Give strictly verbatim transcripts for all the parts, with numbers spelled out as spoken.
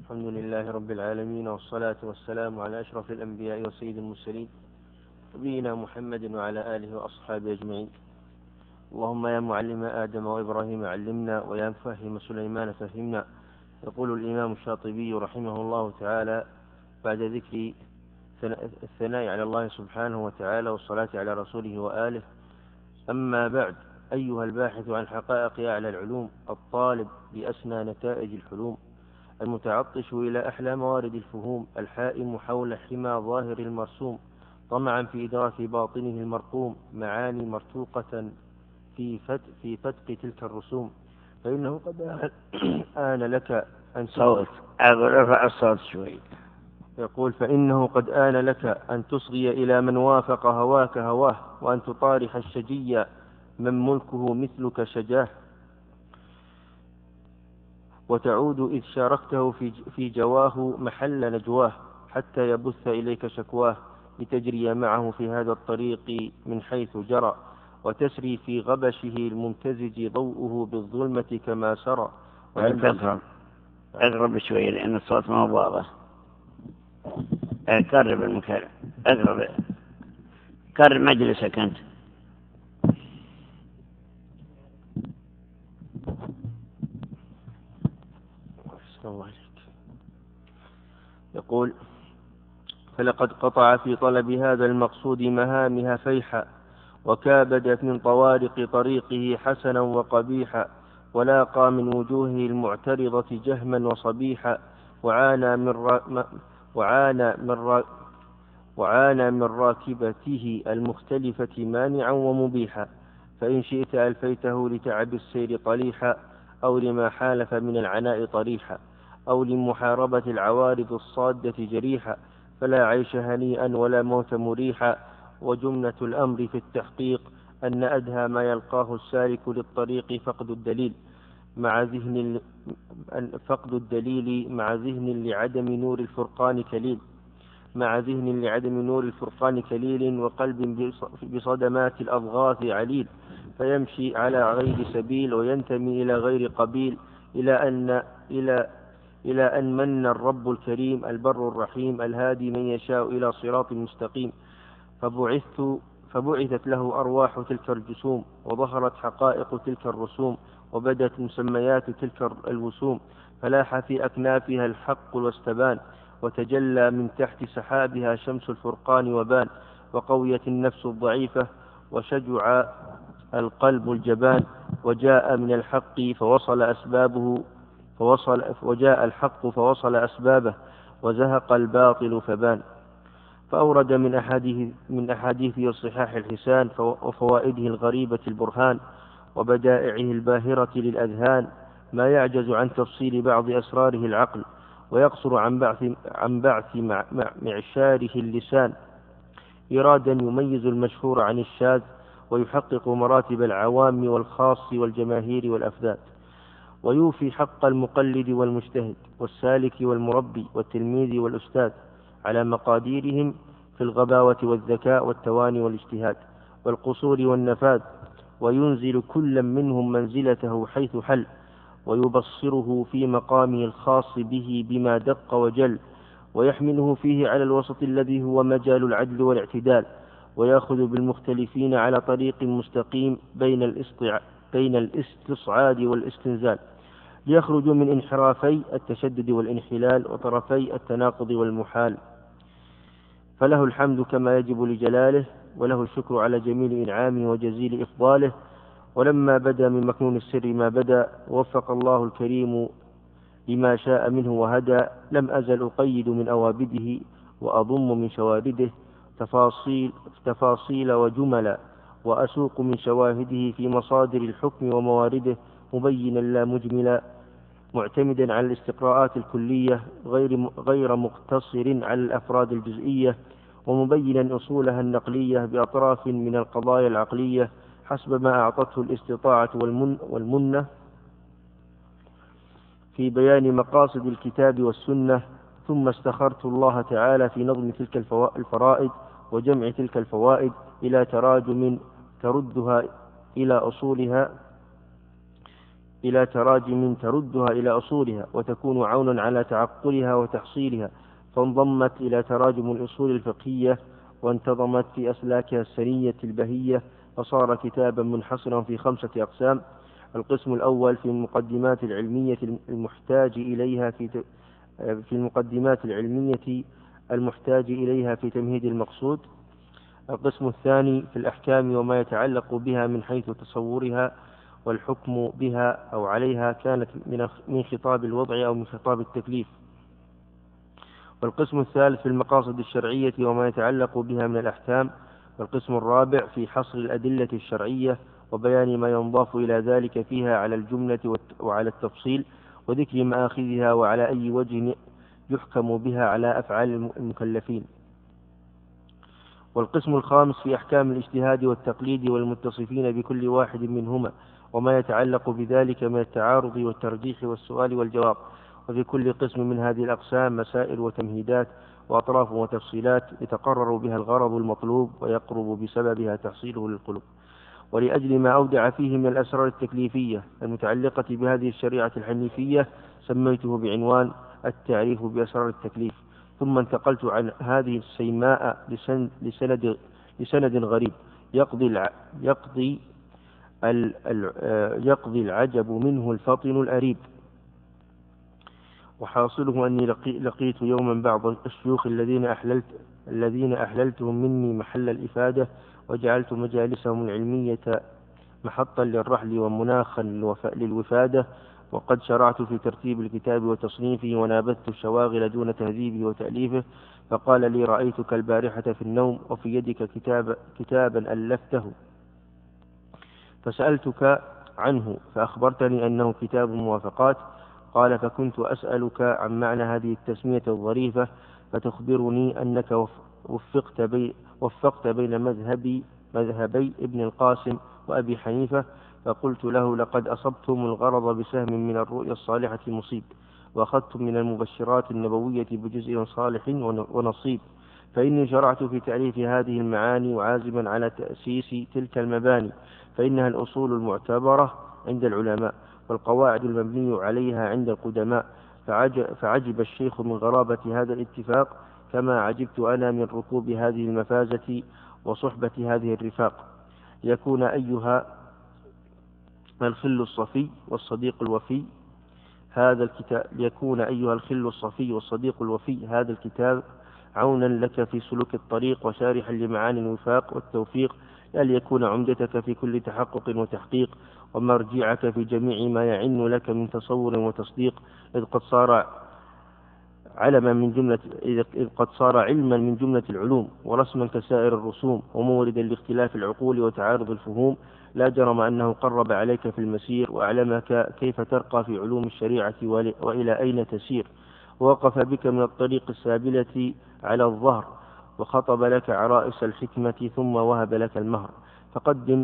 الحمد لله رب العالمين، والصلاة والسلام على أشرف الأنبياء وسيد المرسلين نبينا محمد وعلى آله وأصحابه أجمعين. اللهم يا معلم آدم وإبراهيم علمنا، ويا مفهم سليمان فهمنا. يقول الإمام الشاطبي رحمه الله تعالى بعد ذكر الثناء على الله سبحانه وتعالى والصلاة على رسوله وآله: أما بعد، أيها الباحث عن حقائق أعلى العلوم، الطالب بأسنى نتائج الحلوم، المتعطش إلى أحلى موارد الفهوم، الحائم حول حمى ظاهر المرسوم، طمعا في إدراك باطنه المرقوم، معاني مرتوقة في فتق, في فتق تلك الرسوم، فإنه قد آن لك أن صوت أقول ارفع الصوت شوي. يقول: فإنه قد آن لك أن تصغي إلى من وافق هواك هواه، وأن تطارح الشجي من ملكه مثلك شجاه، وتعود إذ شاركته في جواه محل نجواه، حتى يبث إليك شكواه، لتجري معه في هذا الطريق من حيث جرى، وتسري في غبشه الممتزج ضوءه بالظلمة كما سرى. اقرب اقرب شوي لأن الصوت ما هو واضح. قرب المكان، اقرب، قرب مجلسك أنت. يقول: فلقد قطع في طلب هذا المقصود مهامها فيحا، وكابدت من طوارق طريقه حسنا وقبيحا، ولاقى من وجوهه المعترضة جهما وصبيحا، وعانى من را وعانى من را وعانى من راكبته المختلفة مانعا ومبيحا، فإن شئت ألفيته لتعب السير طليحا، أو لما حالف من العناء طريحا، أو لمحاربة العوارض الصادة جريحا، فلا عيش هنيئا ولا موت مريحا. وجملة الأمر في التحقيق أن أدهى ما يلقاه السالك للطريق فقد الدليل مع ذهن فقد الدليل مع ذهن لعدم نور الفرقان كليل مع ذهن لعدم نور الفرقان كليل وقلب بصدمات الأضغاث عليل، فيمشي على غير سبيل وينتمي إلى غير قبيل، إلى أن إلى إلى أن من الرب الكريم البر الرحيم الهادي من يشاء إلى صراط مستقيم، فبعثت فبعثت له أرواح تلك الجسوم، وظهرت حقائق تلك الرسوم، وبدت مسميات تلك الوسوم، فلاح في أكنافها الحق واستبان، وتجلى من تحت سحابها شمس الفرقان وبان، وقويت النفس الضعيفة وشجع القلب الجبان، وجاء من الحق فوصل أسبابه فوصل وجاء الحق فوصل أسبابه، وزهق الباطل فبان. فأورد من أحاديث من أحاديث الصحاح الحسان وفوائده الغريبة البرهان، وبدائعه الباهرة للأذهان، ما يعجز عن تفصيل بعض أسراره العقل، ويقصر عن بعث عن بعث مع معشاره اللسان، إرادا يميز المشهور عن الشاذ، ويحقق مراتب العوام والخاص والجماهير والأفذاذ، ويوفي حق المقلد والمجتهد والسالك والمربي والتلميذ والأستاذ على مقاديرهم في الغباوة والذكاء والتواني والاجتهاد والقصور والنفاذ، وينزل كل منهم منزلته حيث حل، ويبصره في مقامه الخاص به بما دق وجل، ويحمله فيه على الوسط الذي هو مجال العدل والاعتدال، ويأخذ بالمختلفين على طريق مستقيم بين الاستع... بين الاستصعاد والاستنزال، ليخرجوا من انحرافي التشدد والانحلال وطرفي التناقض والمحال. فله الحمد كما يجب لجلاله، وله الشكر على جميل إنعامه وجزيل إفضاله. ولما بدا من مكنون السر ما بدا، وفق الله الكريم لما شاء منه وهدى، لم أزل أقيد من أوابده وأضم من شوارده تفاصيل, تفاصيل وجملا، وأسوق من شواهده في مصادر الحكم وموارده، مبينا لا مجملا، معتمدا على الاستقراءات الكلية غير غير مقتصر على الأفراد الجزئية، ومبينا أصولها النقلية بأطراف من القضايا العقلية حسب ما أعطته الاستطاعة والمن والمنة في بيان مقاصد الكتاب والسنة. ثم استخرت الله تعالى في نظم تلك الفرائد وجمع تلك الفوائد إلى تراجم تردها إلى أصولها إلى تراجم تردها إلى أصولها وتكون عونا على تعقلها وتحصيلها، فانضمت إلى تراجم الأصول الفقهية وانتظمت في أسلاكها السنية البهية، فصار كتابا منحصرا في خمسة أقسام. القسم الأول في المقدمات العلمية المحتاج إليها في في المقدمات العلمية المحتاج إليها في تمهيد المقصود. القسم الثاني في الأحكام وما يتعلق بها من حيث تصورها والحكم بها أو عليها، كانت من خطاب الوضع أو من خطاب التكليف. والقسم الثالث في المقاصد الشرعية وما يتعلق بها من الأحكام. والقسم الرابع في حصر الأدلة الشرعية وبيان ما ينضاف إلى ذلك فيها على الجملة وعلى التفصيل، وذكر مآخذها وعلى أي وجه يحكم بها على أفعال المكلفين. والقسم الخامس في أحكام الاجتهاد والتقليد والمتصفين بكل واحد منهما وما يتعلق بذلك من التعارض والترجيح والسؤال والجواب. وفي كل قسم من هذه الأقسام مسائل وتمهيدات وأطراف وتفصيلات يتقرر بها الغرض المطلوب ويقرب بسببها تحصيله للقلوب. ولأجل ما أودع فيه من الأسرار التكليفية المتعلقة بهذه الشريعة الحنيفية سميته بعنوان التعريف بأسرار التكليف. ثم انتقلت عن هذه السيماء لسند, لسند, لسند غريب يقضي, يقضي, يقضي العجب منه الفطن الأريب. وحاصله أني لقيت يوما بعض الشيوخ الذين أحللت الذين أحللتهم مني محل الإفادة وجعلت مجالسهم العلمية محطا للرحل ومناخا للوفادة، وقد شرعت في ترتيب الكتاب وتصنيفه ونابذت الشواغل دون تهذيبه وتأليفه، فقال لي: رأيتك البارحة في النوم وفي يدك كتاب كتابا ألفته فسألتك عنه فأخبرتني أنه كتاب موافقات. قال: فكنت أسألك عن معنى هذه التسمية الظريفة فتخبرني أنك وفقت, بي وفقت بين مذهبي مذهبي ابن القاسم وأبي حنيفة. فقلت له: لقد أصبتم الغرض بسهم من الرؤيا الصالحة مصيب، وأخذتم من المبشرات النبوية بجزء صالح ونصيب، فإني شرعت في تعريف هذه المعاني وعازما على تأسيس تلك المباني، فإنها الأصول المعتبرة عند العلماء والقواعد المبني عليها عند القدماء. فعجب الشيخ من غرابة هذا الاتفاق كما عجبت أنا من ركوب هذه المفازة وصحبة هذه الرفاق. ليكون أيها الخل الصفي والصديق الوفي هذا الكتاب ليكون أيها الخل الصفي والصديق الوفي هذا الكتاب عونا لك في سلوك الطريق وشارحا لمعاني الوفاق والتوفيق، ليكون عمدتك في كل تحقق وتحقيق ومرجعك في جميع ما يعن لك من تصور وتصديق، إذ قد صار علما من جملة إذ قد صار علما من جملة العلوم ورسما كسائر الرسوم وموردا لاختلاف العقول وتعارض الفهوم. لا جرم أنه قرب عليك في المسير وأعلمك كيف ترقى في علوم الشريعة وإلى أين تسير، ووقف بك من الطريق السابلة على الظهر وخطب لك عرائس الحكمة ثم وهب لك المهر. فقدم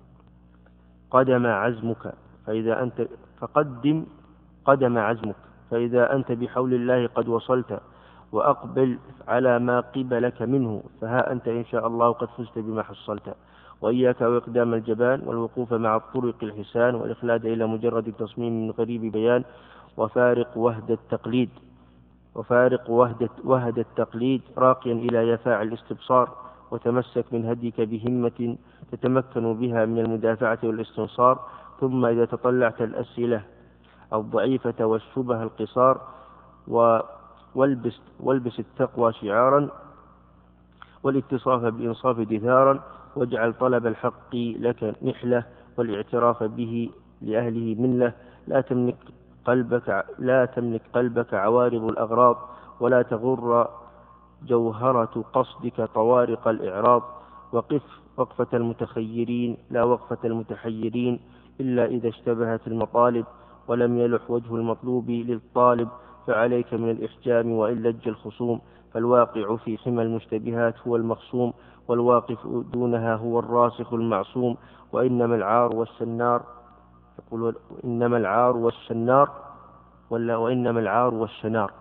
قدم عزمك فإذا أنت فقدم قدم عزمك فإذا أنت بحول الله قد وصلت، وأقبل على ما قبلك منه، فها أنت إن شاء الله قد فزت بما حصلت. وإياك وإقدام الجبان والوقوف مع الطرق الحسان والإخلاد إلى مجرد التصميم من غريب بيان، وفارق وهد التقليد وفارق وهد وهد التقليد راقيا إلى يفاع الاستبصار، وتمسك من هديك بهمة تتمكن بها من المدافعة والاستنصار. ثم إذا تطلعت الأسئلة الضعيفة والشبه القصار والبس, والبس التقوى شعارا والاتصاف بالإنصاف دثارا، واجعل طلب الحق لك نحلة والاعتراف به لأهله منة. لا تملك قلبك لا تملك قلبك عوارض الأغراض، ولا تغر جوهرة قصدك طوارق الإعراض. وقف وقفة المتخيرين لا وقفة المتحيرين إلا إذا اشتبهت المطالب ولم يلح وجه المطلوب للطالب، فعليك من الإحجام وإن لج الخصوم، فالواقع في حمى المشتبهات هو المخصوم، والواقف دونها هو الراسخ المعصوم. وإنما العار والشنار يقول إنما العار والشنار ولا وإنما العار والشنار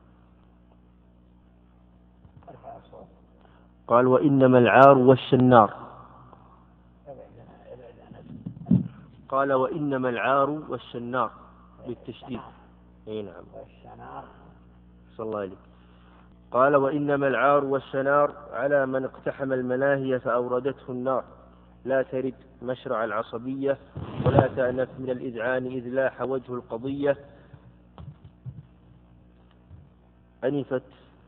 قال وإنما العار والشنار قال وإنما العار والشنار بالتشديد. أي نعم. صلى الله عليه. قال وإنما العار والشنار على من اقتحم المناهي فأوردته النار، لا ترد مشرع العصبية ولا تأنف من الإذعان إذ لاح وجه القضية. أنفت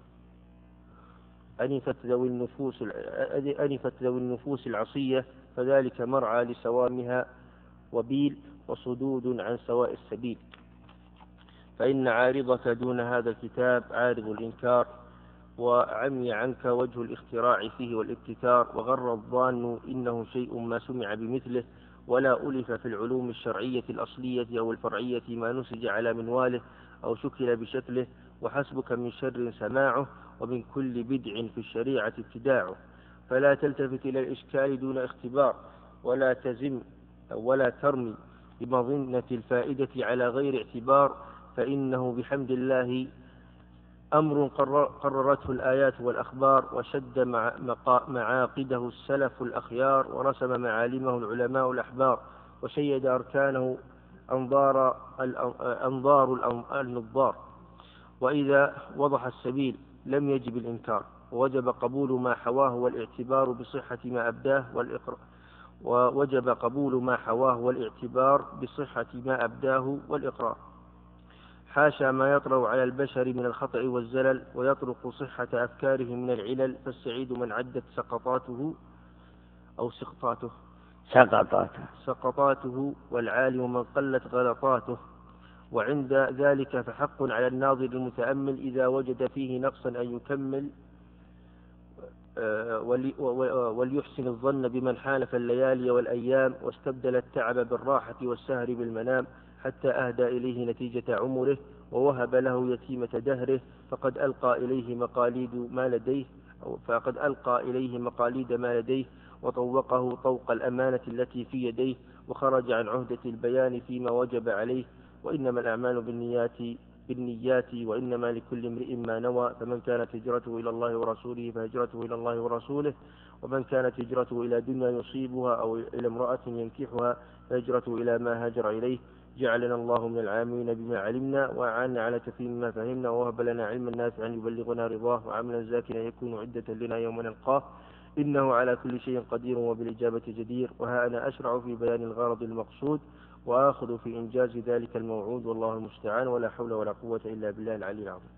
أنفت ذوي النفوس أنفت ذوي النفوس العصية، فذلك مرعى لسوامها وبيل وصدود عن سواء السبيل. فإن عارضك دون هذا الكتاب عارض الإنكار، وعمي عنك وجه الاختراع فيه والابتكار، وغر الظان إنه شيء ما سمع بمثله، ولا ألف في العلوم الشرعية الأصلية أو الفرعية ما نسج على منواله أو شكل بشكله، وحسبك من شر سماعه ومن كل بدع في الشريعة ابتداعه. فلا تلتفت إلى الإشكال دون اختبار، ولا تزم ولا ترمي بمظنة الفائدة على غير اعتبار، فإنه بحمد الله أمر قررته الآيات والأخبار، وشد معاقده السلف الأخيار، ورسم معالمه العلماء الأحبار، وشيد أركانه أنظار أنظار النظار. وإذا وضح السبيل لم يجب الإنكار، ووجب قبول ما حواه والاعتبار بصحة ما أبداه والإقرار ووجب قبول ما حواه والاعتبار بصحة ما أبداه والإقرار. حاشا ما يطرأ على البشر من الخطأ والزلل، ويطرق صحة أفكاره من العلل، فالسعيد من عدت سقطاته أو سقطاته سقطاته سقطاته والعالم من قلت غلطاته. وعند ذلك فحق على الناظر المتأمل إذا وجد فيه نقصا أن يكمل، وليحسن الظن بمن حالف الليالي والأيام، واستبدل التعب بالراحة والسهر بالمنام، حتى أهدى إليه نتيجة عمره، ووهب له يتيمة دهره، فقد ألقى إليه مقاليد ما لديه فقد ألقى إليه مقاليد ما لديه وطوقه طوق الأمانة التي في يديه، وخرج عن عهدة البيان فيما وجب عليه. وإنما الأعمال بالنيات بالنيات وإنما لكل امرئ ما نوى، فمن كانت هجرته إلى الله ورسوله فهجرته إلى الله ورسوله، ومن كانت هجرته إلى دنيا يصيبها أو إلى امرأة ينكحها فهجرته إلى ما هاجر إليه. جعلنا الله من العاملين بما علمنا، وأعاننا على كثير مما فهمنا، ووهب لنا علما نافعا يبلغنا رضاه، وعملا زاكيا يكون عدة لنا يوم نلقاه، إنه على كل شيء قدير وبالإجابة جدير. وها أنا أشرع في بيان الغرض المقصود، وآخذ في إنجاز ذلك الموعود، والله المستعان، ولا حول ولا قوة إلا بالله العلي العظيم.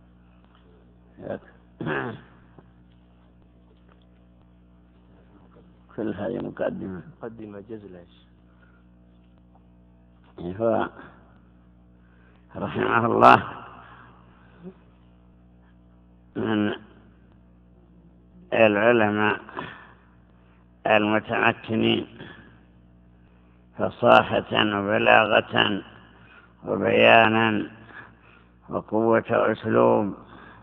كل هذه مقدمة مقدمة جزلة. هو رحمه الله من العلماء المتمكنين فصاحة وبلاغة وبيانا وقوة أسلوب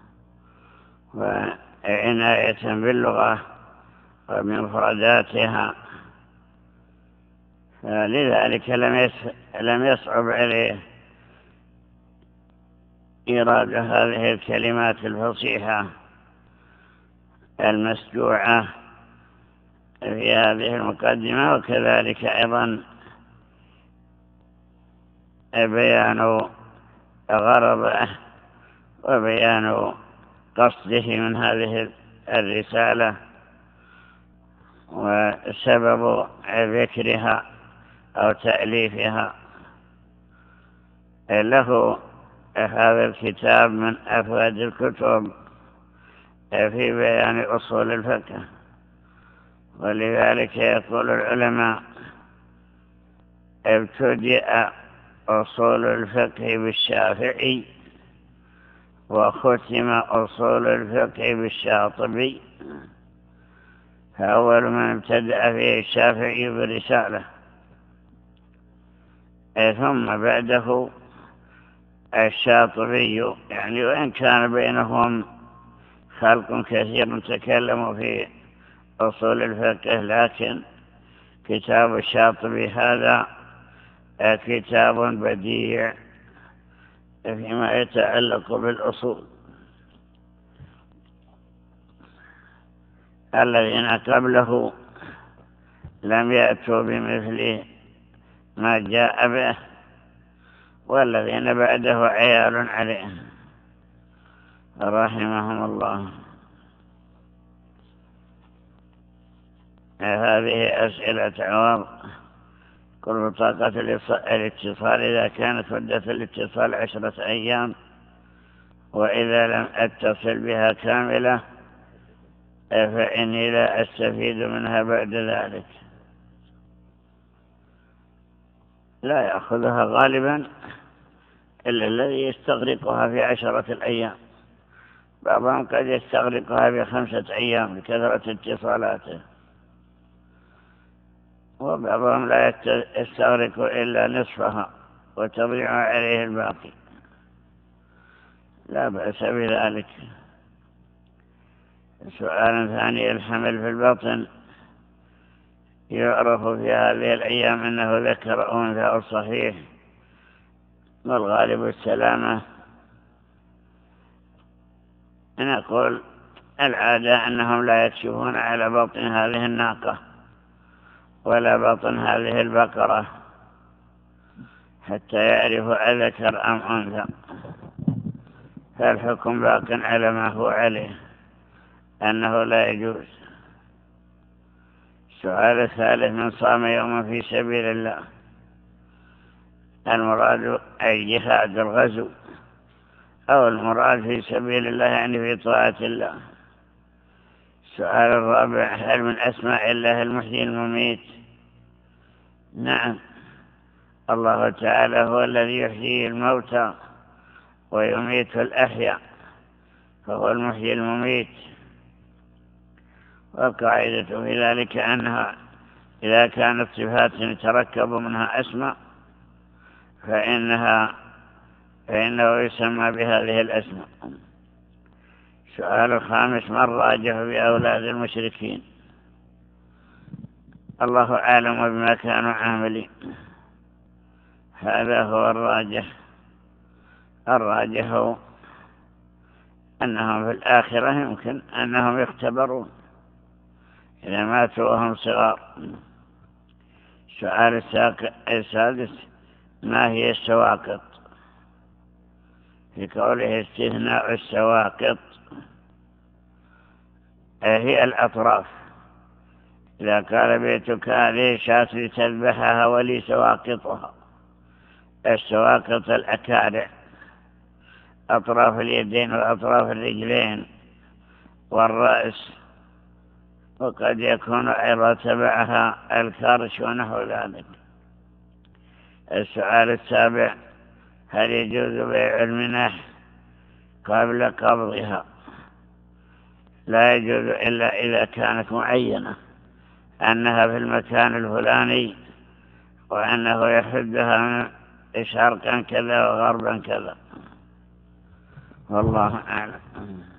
وعناية باللغة وبمفرداتها، فلذلك لم يصعب عليه إيراد هذه الكلمات الفصيحة المسجوعة في هذه المقدمة، وكذلك أيضا بيان غرضه وبيان قصده من هذه الرسالة وسبب ذكرها أو تأليفها. له هذا الكتاب من أفواد الكتب في بيان أصول الفقه، ولذلك يقول العلماء ابتدأ أصول الفقه بالشافعي وختم أصول الفقه بالشاطبي، فأول من ابتدأ فيه الشافعي بالرسالة، ثم بعده الشاطبي، يعني وإن كان بينهم خلق كثير تكلموا في أصول الفقه، لكن كتاب الشاطبي هذا كتاب بديع فيما يتعلق بالأصول. الذين قبله لم يأتوا بمثل ما جاء به، والذين بعده عيال عليه رحمهم الله. هذه أسئلة عوض. كل بطاقة الاتصال إذا كانت مدة الاتصال عشرة أيام، وإذا لم أتصل بها كاملة فإني لا أستفيد منها بعد ذلك. لا يأخذها غالبا إلا الذي يستغرقها في عشرة الأيام، بعضهم قد يستغرقها بخمسة أيام لكثرة اتصالاته، وبعضهم لا يستغرق إلا نصفها وتضيع عليه الباقي، لا بأس بذلك. سؤال ثاني: الحمل في البطن يعرف في هذه الأيام أنه ذكر أنثى أو صحيح، والغالب السلامة. نقول العادة أنهم لا يكشفون على بطن هذه الناقة ولا بطن هذه البقرة حتى يعرفوا أذكر أم أنثى، فالحكم باق على ما هو عليه أنه لا يجوز. السؤال الثالث: من صام يوما في سبيل الله، المراد أي جهاد الغزو، أو المراد في سبيل الله يعني في طاعة الله؟ السؤال الرابع: هل من أسماء الله المحيي المميت؟ نعم، الله تعالى هو الذي يحيي الموتى ويميت الأحياء، فهو المحيي المميت. والقاعدة في ذلك أنها إذا كانت صفات يتركب منها أسماء فإنها فإنه يسمى بهذه الأسماء. السؤال الخامس: من راجح بأولاد المشركين؟ الله أعلم بما كانوا عاملين، هذا هو الراجح. الراجح أنهم في الآخرة يمكن أنهم يختبرون إذا ماتوا وهم صغار. السؤال السادس: ما هي السواقط؟ في قوله استثناء السواقط هي الأطراف. إذا قال بيتك هذه شاة لتذبحها ولي سواقطها، السواقط الأكارع، أطراف اليدين وأطراف الرجلين والرأس، وقد يكون أيضا تبعها الكرش ونحو ذلك. السؤال السابع: هل يجوز بيع المنح قبل قبضها؟ لا يجوز إلا إذا كانت معينة أنها في المكان الفلاني وأنه يحدها من شرقا كذا وغربا كذا، والله أعلم.